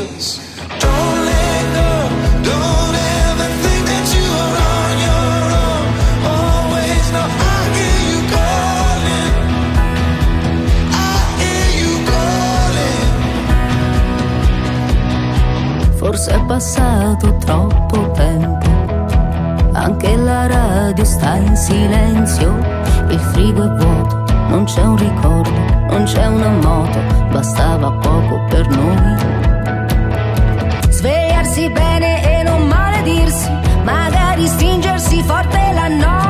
is. Don't let go, don't ever think that you are on your own. Always know I hear you calling, I hear you calling. Forse è passato troppo tempo, anche la radio sta in silenzio, il frigo è vuoto, non c'è un ricordo, non c'è una moto, bastava poco per noi. Svegliarsi bene e non maledirsi, magari stringersi forte la notte.